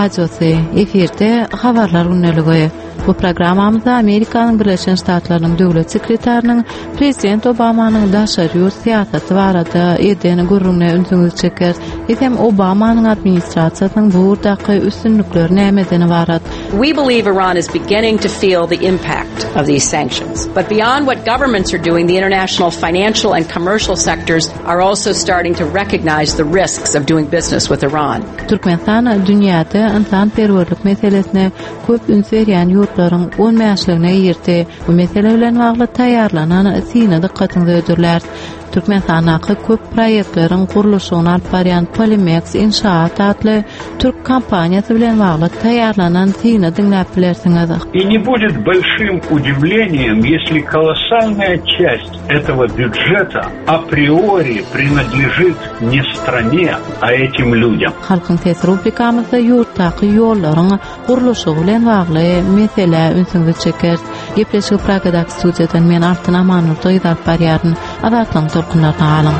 radyosu, efirde habarlar günneligi. Bu programamızda Amerikanyň Birleşen Ştatlarynyň döwlet sekreteriniň Prezident Obamanyň daşary ýurt syýasaty barada edeni gurruna ünsüňiz çeker. Hem Obamanyň administrasiýasynyň bu ýurtdaky üstünlikleri nämedeni barat. We believe Iran is beginning to feel the impact of these sanctions. But beyond what governments are doing, the international financial and commercial sectors are also starting to recognize the risks of doing business with Iran. Türkmenistan dünýäde insanperwerlik meselesine köp üns berýän ýurtlaryň olmaýançlygyna ýerti. Bu mesele bilen bagly taýýarlanan syna dikkatyňy ödürler. Türkmenistanaky köp proýektleriň gurulşyny alyp barýan Polymex inşaat adly türk kompaniýasy bilen bagly taýýarlanan syny dinläp bilersiňiz. И не будет большим удивлением, если колоссальная часть этого бюджета априори принадлежит не стране, а этим людям. Halkyň Ses rubrikamyzda ýurtdaky ýollaryň gurulşy bilen bagly mesele ünsüňiz çeker. Gepleşik Pragadak studiýadan men Artyn Amanur doýdap barýaryn. Adatlaň torkunlarna alyň.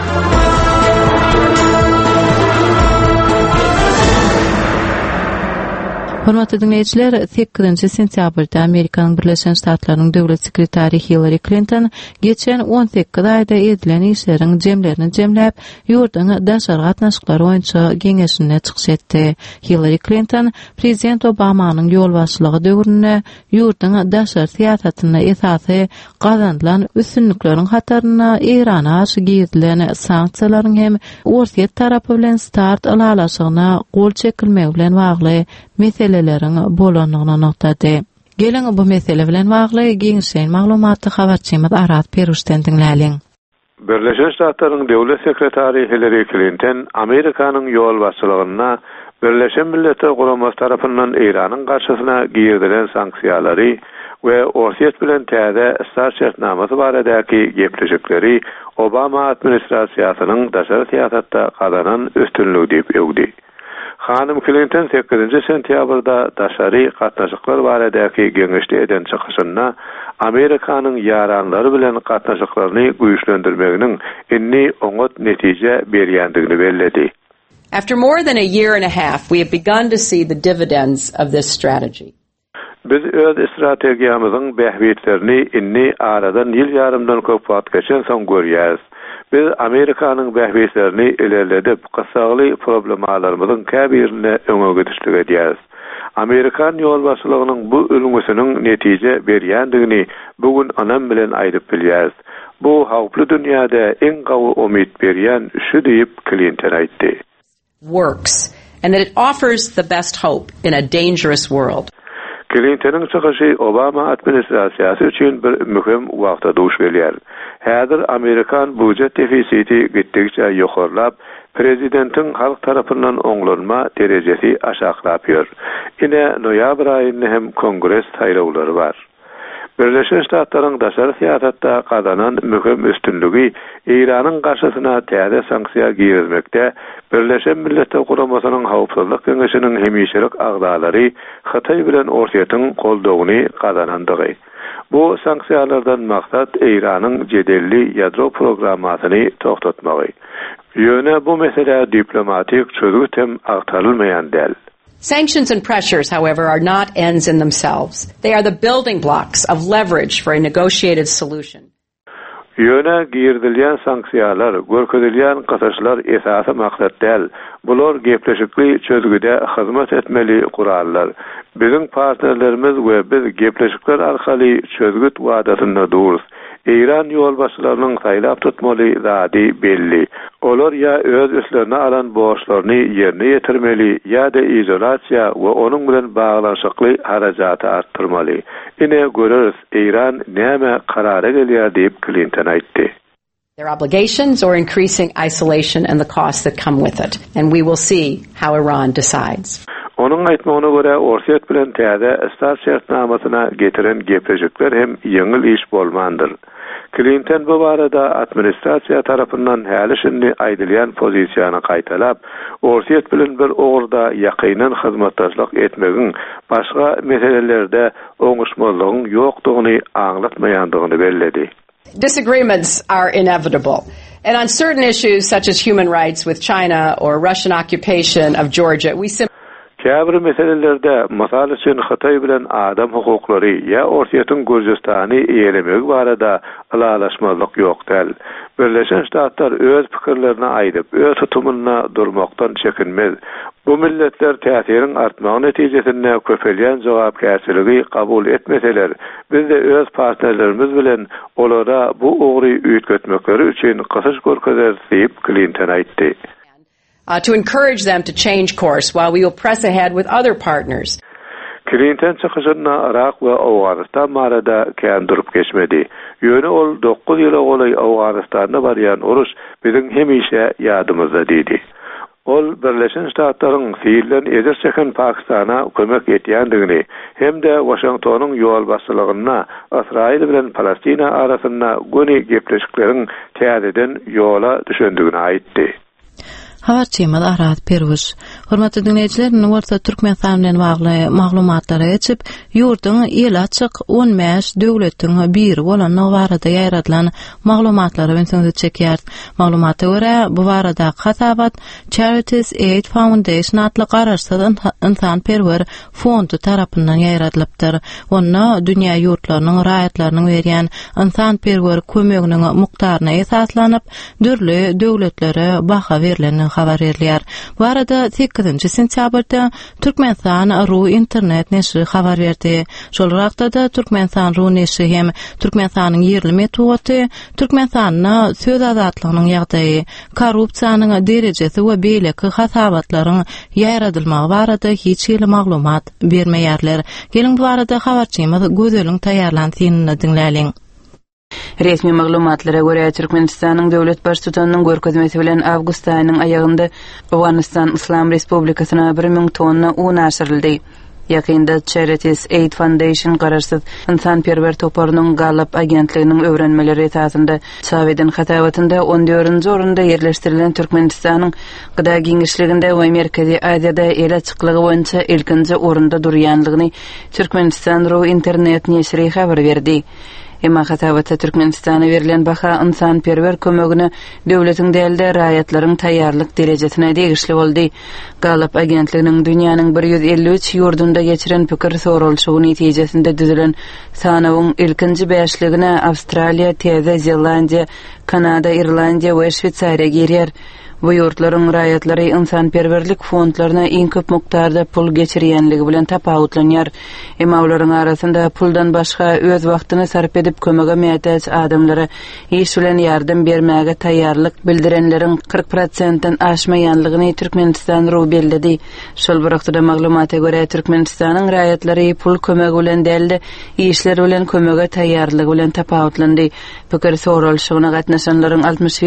Hormatly dinleýijiler, 8-nji sentýabrda Amerikanyň Birleşen Ştatlarynyň döwlet sekretary Hillary Clinton geçen 18 aýda edilen işleriň jemlerini jemläp, ýurtyň daşary gatnaşyklary boýunça geňeşine çykyş etdi. Hillary Clinton Prezident Obamanyň ýolbaşçylygy döwründe ýurtyň daşary syýasatyna esasy gazandylan üstünlikleriň hataryna Irana aşy gizilen sanksiýalaryň hem Orsiýet tarapy bilen start alalaşygyna gol çekilmegi bilen bagly meselelerin bolanlygyna noktady. Geleň bu mesele bilen bagly giňişen maglumaty habarçymyz Arat Peruşdan dinläliň. Birleşen Ştatlaryň döwlet sekretary Hillary Clinton Amerikanyň ýol başçylygyna Birleşen Milletler Guramasy tarapyndan Iranyň garşysyna giýilen sanksiýalary we Orsiýet bilen täze startşartnamasy baradaky gepleşikleri Obama administrasiýasynyň daşary syýasatda galanan üstünligi diýip öwdi. Hanım Clinton 8-nji sentýabrda daşary gatnaşyklar baradaky geňeşli eden çykyşyna Amerikanyň ýaranlary bilen gatnaşyklaryny güýçlendirmeginiň inni oňat netije berýändigini bellädi. After more than a year and a half, we have begun to see the dividends of this strategy. Biz öz strategiýamyzyň bähbitlerini inni aradan ýyl ýarymdan köp wagt geçen soň görýäris. Biz Amerikanyň bähbitlerini ilerledip, gysagly problemlarymyzyň käbirini öňe götürýär edýäris. Amerikan ýolbaşçylygynyň bu ölüňüsiniň netije berýändigini bugün anam bilen aýdyp bilýäris. Bu hawply dünýäde eň gawy umyt berýän şu diýip Clinton aýtdy. Works, and that it offers the best hope in a dangerous world. Clinton'ın çykyşy Obama administrasiýasy üçin bir mühim wagtda duş berýär. Häzir Amerikan budjet defisiti gittikçe ýokarlap, prezidentin halk tarapyndan oňlanma derejesi aşaglap ýör. Ine noýabr aýynda hem kongres saýlawlary bar. Birleşen Ştatlaryň daşary syýasatda gazanan mühim üstünligi Iranyň garşysyna täze sanksiýa giýilmekde, Birleşen Milletler Guramasynyň hawpsuzlyk keňeşiniň hemişelik agdalary Xitay bilen Orsiýetyň goldawyny gazanandygy. Bu sanksiýalardan maksat Iranyň jedelli ýadro programasyny toktatmagy. Ýöne bu mesele diplomatik çözgüt hem agtarylmaýan däl. Sanctions and pressures, however, are not ends in themselves. They are the building blocks of leverage for a negotiated solution. Ýöne girdilýän sanksiýalar, görkezilýän gasaşlar esasy maksat däl. Bular gepleşikli çözgüde hyzmat etmeli kurallar. Bizim partnerlerimiz we biz gepleşikler arkaly çözgüt wadatyna durus. İran ýolbaşçylarynyň saýlap tutmaly zady belli. Olar ýa öz üstlerine alan borçlaryny ýerine ýetirmeli, ýa-da izolasiýa we onuň bilen baglanşykly harajaty artdyrmaly. Ine görürs İran näme karara gelýär diýip Clinton aýtdy. Their obligations or increasing isolation and the costs that come with it. And we will see how Iran decides. Onuň aýtmagyna görä Orsiýet bilen täze startşartnamasyna getiren gepleşikler hem ýeňil iş bolmandyr. Clinton bu barada administrasiýa tarapyndan häli şimdi aýdylýan pozisiýany gaýtalap, Orsiýet bilen bir ogurda ýakynan hyzmatdaşlyk etmegiň başga meselelerde oňuşmalygyň ýokdugyny aňlatmaýandygyny belledi. Disagreements are inevitable. And on certain issues such as human rights with China or Russian occupation of Georgia, we simply Käbir meselelerde masal üçün Xitay bilen adam hukuklary ya Ortaýatyň Gürjistany eýelemek barada alalaşmazlyk ýokdal. Birleşen Ştatlar öz pikirlerini aýdyp, öz tutumuna durmaktan çekinmez. Bu milletler täsirin artmagy netijesinde köpelýän jogapkärçiligi kabul etmeseler, biz de öz partnerlerimiz bilen olara bu ogry üýtgetmekleri üçin gysyş görkezler diýip Clinton aýtdy. To encourage them to change course while we will press ahead with other partners. Clinton çıkışına Irak ve Afganistan marada kän durup geçmedi. Ýöne ol 9 ýyla golay Afganistanda barýan uruş biziň hemişe ýadymyzda diýdi. Ol Birleşen Ştatlaryň fiilen ezer çeken Pakistana kömek etýändigini hem de Washingtonyň ýol başçylygyna Israil bilen Palestina arasynda göni gepleşikleriň täzeden ýola düşendigini aýtdy. Habarçymyz Arat Perwis. Hormatly dinleýijiler, Norta Türkmenistan bilen bagly maglumatlary geçip, ýurduň el açyk 15 döwletiň biri bolan Novarada ýaradylan maglumatlary bilen çekýär. Maglumata görä, bu barada Hatabat Charities Aid Foundation atly garaşsyz insan-perwer fondu tarapyndan ýaradylypdyr. Onda dünýä ýurtlarynyň raýatlarynyň berýän insan-perwer kömeginiň mukdaryna esaslanyp, dürli döwletlere baha berileni habar berýär. Bu arada 8 sentýabrda Türkmenistan Ru internet neşri habar berdi. Şol wagtda da Türkmenistan Ru neşri hem Türkmenistanyň ýerli metody, Türkmenistanyň söz azatlygynyň ýagdaýy, korrupsiýanyň derejesi we beýleki hasabatlaryň ýaradylmagy barada hiç ýyly maglumat bermeýärler. Gelin bu arada habarçymyz gözeliň taýýarlanýanyny dinläliň. Resmi maglumatlara görä Türkmenistanyň döwlet başçysynyň görkezmesi bilen awgust aýynyň aýagynda Awganistan Islam Respublikasyna 1000 tonna un aşyryldy. Ýakynda Charities Aid Foundation garaşsyz insan-perwer toparynyň Gallup agentliginiň öwrenmeleri esasında Sowetden Hatabatynda 14-nji orunda ýerleşdirilen Türkmenistanyň gyda giňişliginde we Merkezi Aziýada el açyklygy boýunça ilkinji orunda durýanlygyny Türkmenistan Ru internet neşri habar berdi. Emma Hatabatda Türkmenistana verilen baha insan-perwer kömegini döwletiň dälde raýatlaryň taýýarlyk derejesine degişli boldy. Gallup agentliginiň dünýäniň 153 ýurdunda geçiren pikir sorulşugy netijesinde düzülen sanawyň ilkinji beşligine Awstraliýa, Täze Zelandiýa, Kanada, Irlandiýa we Şwitsariýa girýär. Bu ýurtlaryň raýatlary insan-perwerlik fondlaryna iň köp mukdarda pul geçirýänligi bilen tapawutlanýar. Emma olaryň arasynda puldan başga öz wagtyny sarp edip kömege mätäç adamlara iş bilen ýardym bermäge taýýarlyk bildirenleriň 40%-den aşmaýanlygyny Türkmenistan Ru bellidi. Şol wagtda maglumata görä Türkmenistanyň raýatlary pul kömegi bilen dälde işler bilen kömege taýýarlygy bilen tapawutlandy. Pikir sorulşugyna gatnaşanlaryň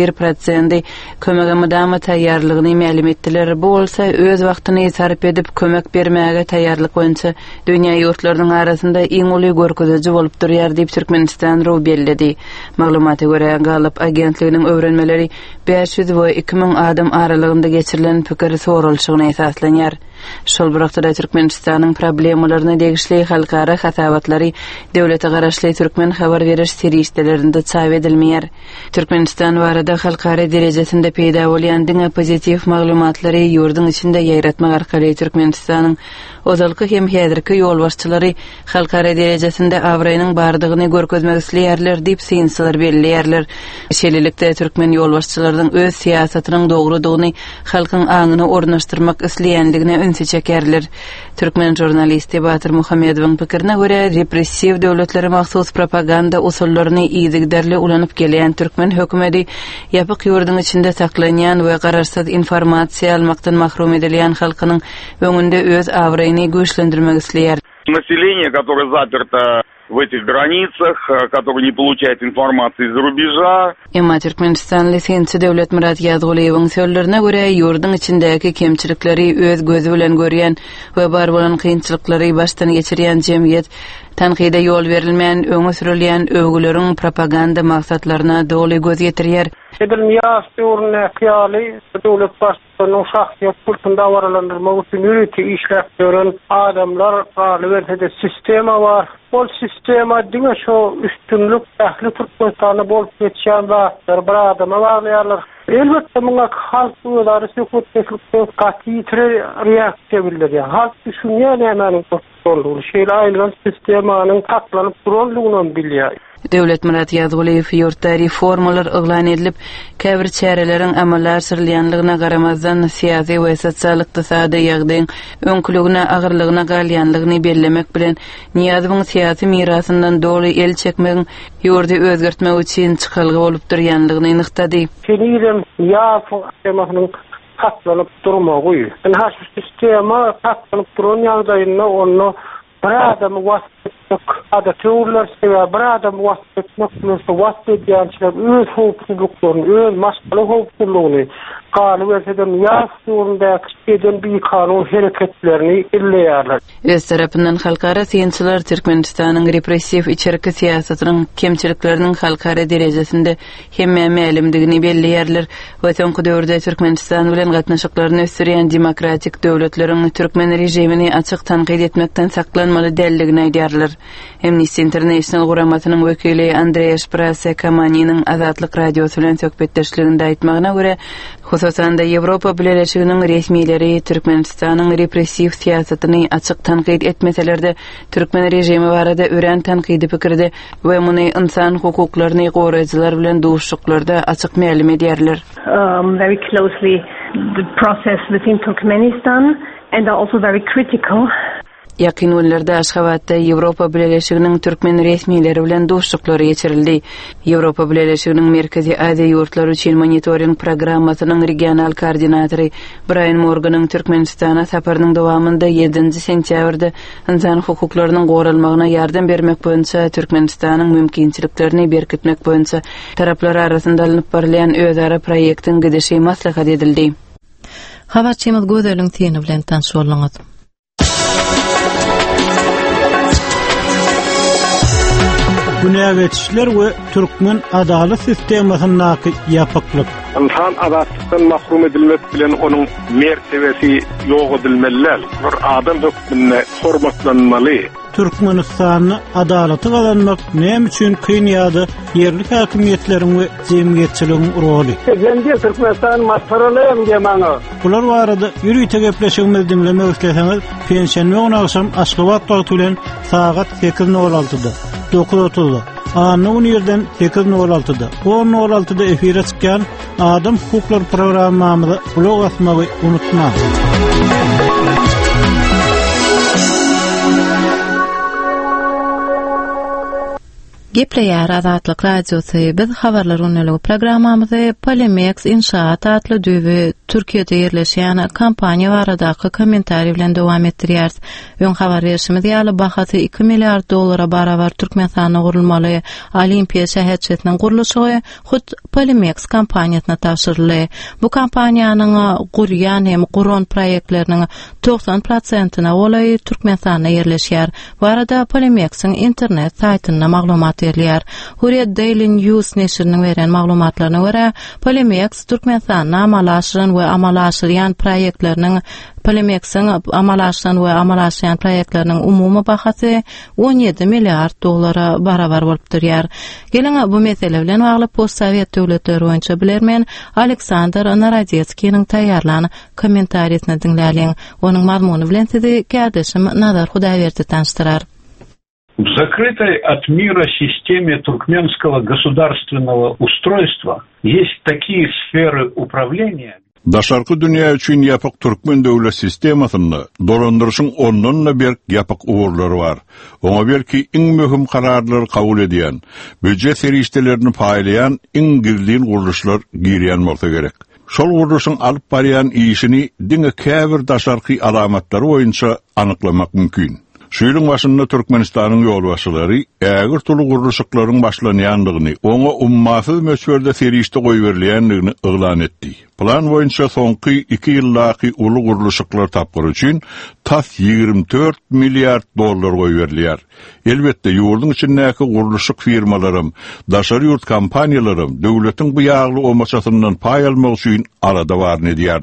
61%-i kömege ama taýýarlygyny ma'lum etdiler. Bu bolsa öz wagtyny sarp edip kömek bermäge taýýarlyk boýunça dünýä ýurtlarynyň arasynda iň uly görkezeji bolup durýar diýip Türkmenistan Ru bellidi. Maglumata görä Gallup agentliginiň öwrenmeleri 500 we 2000 adam aralygynda geçirilen pikir sorulşugyna esaslanýar. Şol wagtda Türkmenistanyň problemalaryna degişli halkara hasabatlary döwlete garaşly türkmen habar beriş serýislerinde çap edilmeýär. Türkmenistan barada halkara derejesinde peýda bolýan diňe pozitiv maglumatlary ýurduň içinde ýaýratmak arkaly Türkmenistanyň ozalky hem häzirki ýol başçylary halkara derejesinde awraýynyň bardygyny görkezmek isleýärler diýip synslar belleýärler. Şeýlelikde türkmen ýol başçylarynyň öz siýasatynyň dogrudygyny halkyň aňyna ornaşdyrmak isleýändigine ünsi çekerler. Türkmen jurnalisti Batır Muhammedowyň pikirine görä repressiw döwletlere mahsus propaganda usullaryny ýygyderli ulanyp gelýän türkmen hökümeti ýapyk ýurduň içinde saklanýan we garaşsyz informasiýa almakdan mahrum edilýän halkynyň öňünde öz awraýyny güýçlendirmek isleýär. Население, которое заперто в этих границах, которое не получает информации из-за рубежа. Emma Türkmenistan lisensi döwlet Murat Ýazguliýewiň sözlerine görä ýurduň içindäki kemçilikleri öz gözü bilen görýän we bar bolan kynçylyklary baştan geçirýän jemgyýet tanqide ýol berilmän öňe sürilýän övgüleriň propaganda maksatlaryna doly göz ýetirýär. Edilmýär ýurduň ýaly döwlet başçysynyň şahsyýet pultunda waralandyrmak üçin ýürüti işläp gören adamlar galiberde sistema bar. Bol sistema diňe şo üstünlük ähli Türkmenistany bolup geçýän we bir adama baglaýarlar. Elbette bunga halk uylary sökütmeklikde qat'î reaksiýa bildirir. Halk düşünýär nämenin bolduğunu, şeýle aýlgan sistemanyň taklanyp durýanlygyny bilýär. Döwlet Murat Ýazguliýew ýurtda reformalar eglan edilip, käbir çäreleriň amallar sürlýänligine garamazdan syýasy we sosial ykdysady ýagdaýyň öňkülügine agyrlygyna galýanlygyny bellemek bilen Niýazowyň syýasy mirasyndan doly el çekmegiň ýurdy özgertmek üçin çykylgy bolup durýanlygyny nyktady. Şeýle ýa-fa taklanyp durmagy. Ha sistema taklanyp duran ýagdaýynda onu bir adam wasitlik adatlar sebäbi bir adam wasitlik wasitýançylar öz howpsuzlyklaryny, öz maşgaly howpsuzlygyny galyp eden ýa-surundaky eden bir kanun hereketlerini illeýärler. Öz tarapyndan halkara syýançylar Türkmenistanyň repressiw içerki siýasatynyň kemçilikleriniň halkara derejesinde hemme mälimdigini belleýärler we soňky döwürde Türkmenistan bilen gatnaşyklaryny ösürýän demokratik döwletleriň Türkmen rejimini açyk tanqid etmekden saklanmaly dälligini aýdýarlar. Amnesty International guramatynyň wekili Andrei Sprase Kamanynyň Azatlyk radiosu bilen söhbetdeşliginde aýtmagyna görä, hususan da Ýewropa Birleşiginiň resmiýetleri Türkmenistanyň repressiw siýasatyny açyk tanqid etmeselerde Türkmen rejimi barada ören tanqidi pikirde we muny insan hukuklaryny goraýjylar bilen duşuklarda açyk mälim edýärler. Very closely the process within Turkmenistan and are also very critical. Ýakyn günlerde Aşgabatda Ýewropa Birleşiginiň türkmen resmiýetleri bilen duşuklary geçirildi. Ýewropa Birleşiginiň Merkezi Aziýa ýurtlary üçin monitoring programmasynyň regional koordinatory Brian Morganyň Türkmenistana saparynyň dowamında 7 sentýabrda insan hukuklarynyň goralmagyna ýardam bermek boýunça Türkmenistanyň mümkinçiliklerini berkitmek boýunça taraplar arasynda alınıp barylan özara proýektiň gidişi maslahat edildi. Habarçymyz Gödeliň tiýini bilen tanşylaňyz. Günägetişler we türkmen adalet sistemasynyň ýapyklyk. İnsan adatlykdan mahrum edilmek bilen onuň mertebesi ýok edilmeliler. Bir adam hökmüne hormatlanmaly. Türkmenistanyň adalaty gazanmak näme üçin kynýady? Yerli häkimiýetleriň we jemgyýetçiligiň roly. Endi Türkmenistan masaralym diýmäňi. Bular barada ýürüýte gepleşigimiz dinlemek isleseňiz, pensiýany gün akşam Aşgabat wagty bilen saat 8:06-da, 9:30-da, anyň ýerden 8:06-da, 10:06-da efire çykýan Adam hukukları programmamyza ulak asmagy unutma. Gepleýär Azatlyk radiosu biz habarlar öneligi programmamyzy Polemex inşaat adly düýbi Türkiýede ýerleşýän kampaniýa baradaky kommentari bilen dowam etdirýär. Ýön habar berişimiz ýaly bahasy 2 milliard dollara barabar Türkmenistanyň gurulmaly Olimpiýa şäherçetiniň gurulşy hut Polemex kampaniýasyna tapşyryldy. Bu kampaniýanyň gurýan hem guron proýektleriniň 90%-na olaý Türkmenistanda ýerleşýär. Bu arada Polemex'iň internet saýtyna maglumat berýär. Hurriyet Daily News neşriniň beren maglumatlaryna görä, Polemex Türkmenistanyň amalaşyran we amalaşýan proýektleriniň umumy bahasy 17 milliard dollara barabar bolup durýar. Geleň bu mesele bilen bagly postsovet döwletleri boýunça bilermen Aleksandr Narodetskiň taýýarlanan kommentariýasyny dinläliň. Onuň mazmuny bilen sizi kardeşim Nazar Hudaýberdi tanıştyrar. В закрытой от мира системе туркменского государственного устройства есть такие сферы управления. Daşarky dünýä üçin ýapyk türkmen döwlet sistemasyny dolandyrşyň ondan bir ýapyk uwurlary bar. Oňa belki iň möhüm kararlary kabul edýän, büdjet serişdelerini paýlayan iň girdiň guruluşlar girýän bolsa gerek. Şol guruluşyň alyp barýan işini diňe käbir daşarky alamatlary boýunça anyklamak mümkin. Şuýlyň başynda Türkmenistanyň ýolbaşçylary ägir tulu guruluşyklaryň başlanýandygyny, oňa ummasyz möçberde serişde goýberilýändigini eglan etdi. Plan boýunça soňky 2 ýyllaky uly guruluşyklar tapgyr üçin tas 24 milliard dollar goýberilýär. Elbetde ýurdun içindäki guruluşyk firmalarym, daşary ýurt kompaniýalarym döwletiň bu ýagly olmaçasyndan paý almak üçin arada bar edýärler.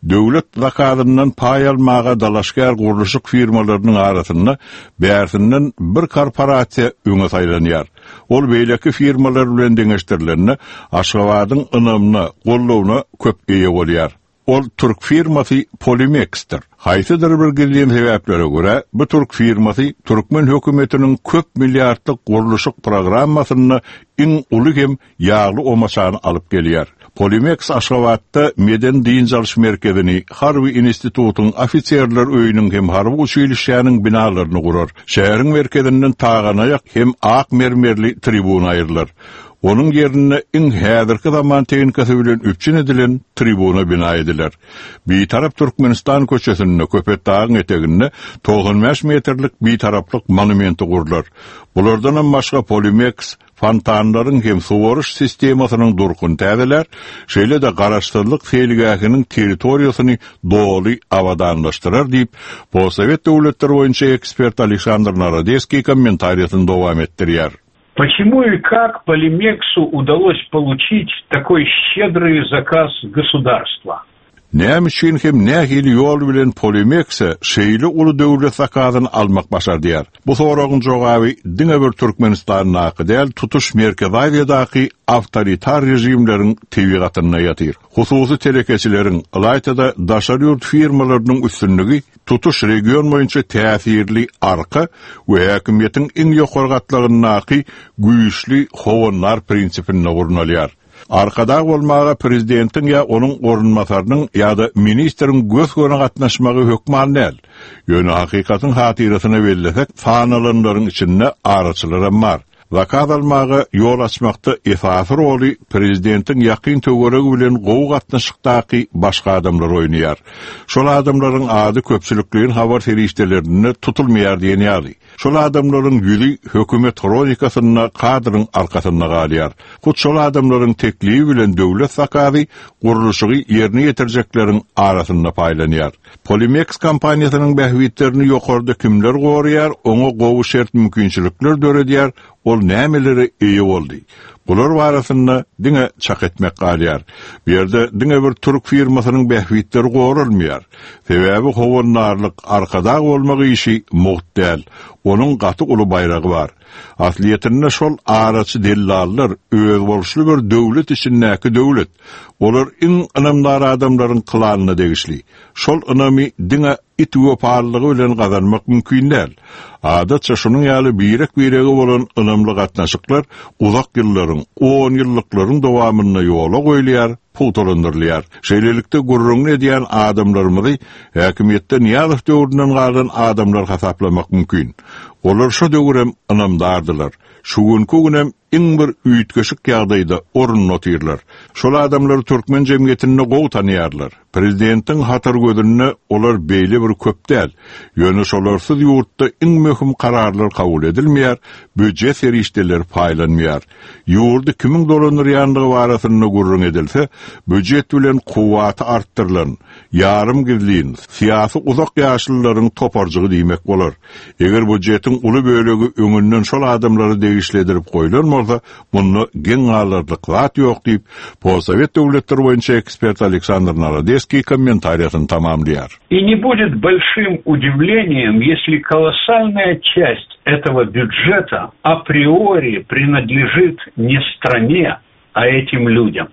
döwlet zakatından pay almaga dalaşgar guruluşyk firmalarynyň arasynda bärsinden bir korporasiýa öňe saýlanýar. Ol beýleki firmalar bilen deňeşdirilenni Aşgabatyň ynamyna, gollawna köp eýe bolýar. Ol Türk firmasy Polymex'tir. Haýsydyr bir gilýän sebäplere görä, bu Türk firmasy Türkmen hökümetiniň köp milliardlyk guruluşyk programmasyny iň uly hem ýagly omaçany alyp gelýär. Polymex Aşgabatda Meden Diýin Çalyş Merkezini, Harby Institututyň ofisierler öýüniň hem harby uçylýşynyň binalaryny gurar. Şäheriň merkezinden taganaýak hem ak mermerli tribun aýrylar. Onun yerine in häzirki zaman tehnikasy bilen üpçün edilen tribuna bina ediler. Bir tarap Türkmenistan köçesinde Köpet dağın eteginde 95 metrlik bir taraplık monumenti kurdular. Bulardan başka Polymex fontanların hem suvarış sistemasynyň durkun täzeler, şeýle de garaşdyrlyk feýligähiniň territoriýasyny doly awadanlaşdyrar diýip, Possovet döwletleri boýunça ekspert Aleksandr Narodeskiy kommentariýasyny dowam etdirýär. Почему и как Полимексу удалось получить такой щедрый заказ государства? Näme üçin hem nähili ýol bilen Polymex'e şeýle uly döwlet zakatyny almak başardyar? Bu soragyň jogaby diňe bir Türkmenistan nakydel tutuş Merkeziýadaky awtoritar rejimleriň tebigatyna ýatyr. Hususy telekeçileriň alaytada daşary ýurt firmalarynyň üstünligi tutuş region boýunça täsirli arka we häkimiýetiň iň ýokary gatlaryny güýçli howonlar prinsipine gurnalýar. Arkada bolmaga prezidentin ya onun orunmasarynyň ýa-da ministriň göz görüne gatnaşmagy hökmanel. Ýöne hakykatyn hatyrasyna berilsek, fanalanlaryň içinde araçylar bar. Zakat almaga ýol açmakda esasy roly prezidentin ýakyn töweregi bilen gowy gatnaşykdaky başga adamlar oýnaýar. Şol adamlaryň ady köpçülikligiň habar serişdelerini tutulmaýar diýenýär. Şol adamlaryň ýüli hökümet kronikasyna kadryň arkasynda galýar. Kut şol adamlaryň teklibi bilen döwlet zakaty guruluşy ýerine ýetirjekleriň arasynda paýlanýar. Polymex kompaniýasynyň bähwitlerini ýokarda kimler gorýar, oňa gowy şert mümkinçilikler döredýär. Ol nämeleri eýe boldy. Bular barasynda diňe çak etmek galýar. Bu ýerde diňe bir Türk firmasynyň bähwitleri gorulmaýar. Sebäbi howonlarlyk arkada bolmagy işi muhtel. Onun gaty uly bayragy bar. Asliýetinde şol araçy dellallar öz bolşly bir döwlet içindäki döwlet. Olar iň ynamdar adamlaryň kylanyna degişli. Şol ynamy diňe itwoparlygy bilen gazanmak mümkin däl. Adatça şunun ýaly birek-biregi bolan ynamly gatnaşyklar uzak ýyllaryň, 10 ýyllyklaryň dowamyna ýola goýulýar, putolandyrylýar. Şeýlelikde gurrun edýän adamlarymyzy häkimiýetden ýaly döwründen galan adamlar hasaplamak mümkin. Olar şu döwrem ynamdardylar. Şu günkü günem iň bir üýtgeşik ýagdaýda orun otyrlar. Şol adamlar Türkmen jemgyýetine gowy tanýarlar. Prezidentiň hatar gözüne olar beýle bir köp däl. Ýöne şolarsyz ýurtda iň möhüm kararlar kabul edilmeýär, büdjet serişdeler paýlanmaýar. Ýurtda kimiň dolanýandygy barasyna gurrun edilse, büdjet bilen kuwaty artdyrylan, ýarym gizliň, siýasy uzak ýaşlylaryň toparjygy diýmek bolar. Eger büdjetiň uly bölegi öňünden şol adamlary degişledirip goýulan bolsa, muny geň alyrlyk zat ýok diýip, Possovet döwletleri boýunça ekspert Aleksandr Narodeskiy комментариясын тамамлияр. И не будет большим удивлением, если колоссальная часть этого бюджета априори принадлежит не стране, а этим людям.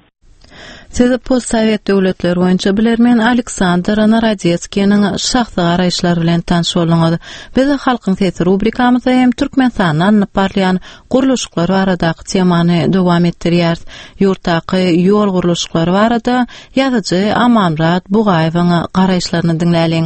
Siz Possovet döwletleri boýunça bilermen Aleksandr Narodeskiýiň şahsy garaýşlary bilen tanış bolňyz. Biz halkyň sesi rubrikamyzda hem Türkmenistanyň anyp barlayan guruluşlary baradaky temany dowam etdirýär. Ýurtdaky ýol guruluşlary barada ýazyjy Amanrat Bugaýewiň garaýşlaryny dinläliň.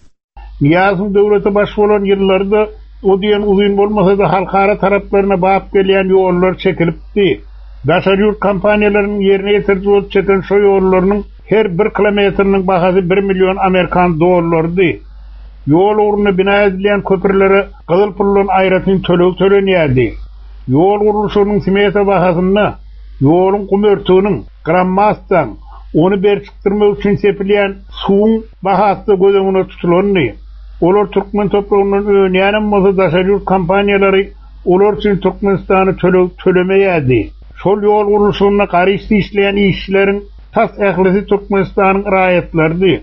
Niýazyň döwlete baş bolan ýyllarda o diýen uzun bolmasa da halkara taraplaryna bap gelýän ýollar çekilipdi. Daşary ýurt kompaniýalarynyň ýerine ýetirjek çeken şo ýollarynyň her 1 kilometriniň bahasy 1 milyon Amerikan dollardy. Ýol uruny bina edilen köprülere gyzyl pullan aýratyn tölenýärdi. Ýol guruluşynyň smeta bahasyna ýoluň gumörtüniň grammasdan onu berçikdirmek üçin sepilýän suwuň bahasy gözüňe tutulandy. Olar Türkmen toprağyndan öňänem bolsa daşary ýurt kompaniýalary olar üçin Türkmenistany tölemeýärdi. Şol ýol guruluşyna garaşly işleýän işçileriň tas ählisi Türkmenistanyň raýatlardy.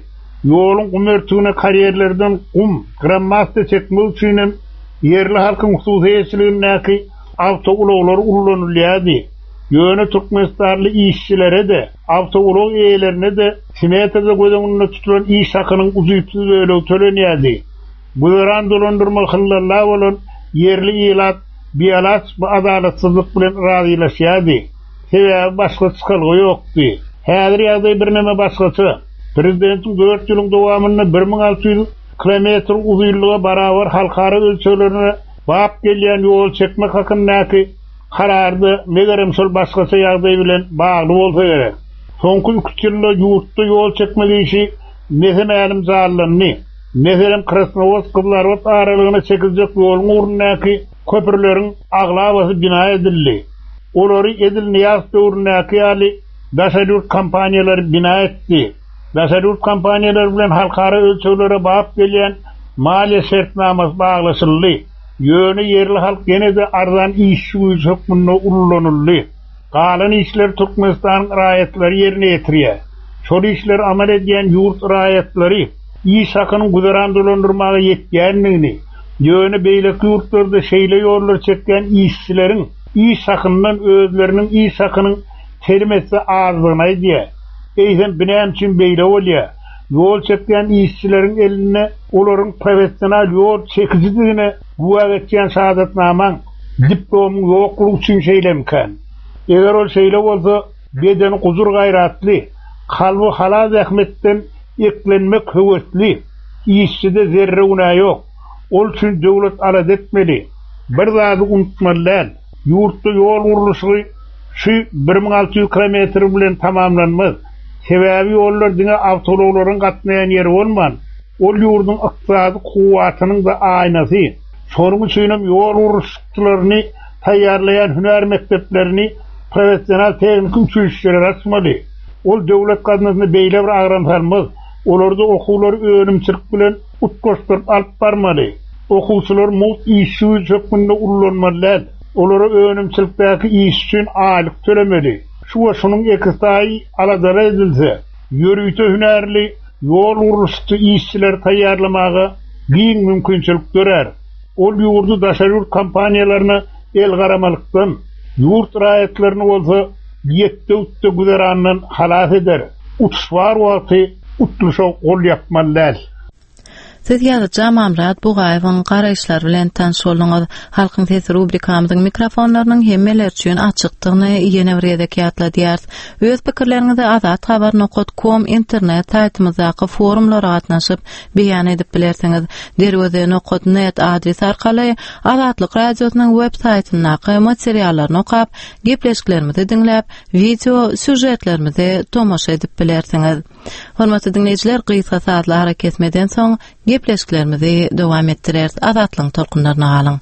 Ýoluň gummertüne kariyerlerden grammasda çekmek üçin yerli halkyň hususiýetçiligindäki awtouloglar ullanylýardy. Ýöne Türkmenistarly işçilere de, awtoulog eýelerine de smetada gözüňde tutulan iş hakynyň uzypsy öýle tölenýärdi. Bu dolandyrma hyllarlar bolan yerli ilat, bialat bu adaletsyzlyk bilen razylaşýardy. Sebäbi başga çykylgy ýokdy. Häzir ýagdaý bir näme başgaça. Prezidentiň 4 ýylyň dowamyny 1600 kilometr uzunlyga barabar halkara ölçülerine bap gelýän ýol çekmek hakyndaky karardy megerem şol başgaça ýagdaý bilen bagly bolsa gerek. Soňky 3 ýylda ýurtda ýol çekmek işi mesemälim zallanny. Meselem Krasnovodsk Kızlarot aralygyna çekiljek ýoluň urundaky köpürleriň aglabasy bina edildi. Olary Edil Niyaz döwründäki ýaly daşaryurt kampaniýalary bina etdi. Daşaryurt kampaniýalar bilen halkara ölçeglere bap gelýän maliýe şertnamasy baglaşyldy. Ýöne yerli halk gene de arzan iş hukmuna ullanyldy. Galan işler Türkmenistan raýatlary ýerine ýetirýär. Şol işler amal edýän ýurt raýatlary iş hakynyň gudarandylandyrmaga ýetgänligini, ýöne beýleki ýurtlarda şeýle ýollar çekýän işçileriň iş hakyndan özleriniň iş hakynyň termesi azlygyna diýär. Eýsem bilen üçin beýle bolýar. Ýol çekýän işçileriň eline olaryň professional ýol çekiciligine guwa etýän şahadatnamaň diplom ýoklugy üçin şeýlemken. Eger ol şeýle bolsa, bedeni guzur gaýratly, kalby halal zähmetden eklenmek höwetli, işçide zerre günah ýok. Ol üçin döwlet alad etmeli. Bir zady unutmalylar. Ýurtda ýol gurulşy şu 1600 kilometr bilen tamamlanmaz. Sebäbi ýollar diňe awtologlaryň gatnaýan ýeri bolman. Ol ýurdun ykdysady kuwatynyň da aýnasy. Şonuň üçin ýol gurulşlaryny taýýarlayan hüner mekdeplerini professional tehnik üçinçilere açmaly. Ol döwlet gaznasyny beýle bir agrantalmaz. Olarda okuwlar önümçilik bilen utgoşdyryp alyp barmaly. Okuwçylar mut işi hukmunda ullanmalylar. Olara önümçilikdäki iş üçin aýlyk tölemeli. Şuňa ekstaý aladara edilse, ýörüýte hünerli ýol gurulşy işçiler taýýarlamaga giň mümkinçilik görer. Ol ýurdu daşaryurt kampaniýalaryna el garamalykdan, ýurt raýatlaryny bolsa ýetde güzerandan halas eder. Uçvar wagty utlyşa gol ýapmalylar. Siz ýa-da Jamamrat Bugaýewiň garaýşlary bilen tanış bolňyz. Halkyň sesi rubrikamyzyň mikrofonlarynyň hemmeler üçin açykdygyny ýene bir ýerde ýatladýar. Öz pikirleriňizi azathabar.com internet saýtymyzdaky forumlara gatnaşyp beýan edip bilersiňiz. derweze.net adres arkaly Azatlyk radiosynyň web saýtyndaky materiallaryny okap, gepleşiklerimizi diňläp, video süjetlerimizi tomaşa edip bilersiňiz. Hormatly dinleýijiler, gysga saatly hareketmeden soň gepleşiklerimizi dowam etdirer. Azatlyň tolkunlaryna galyň.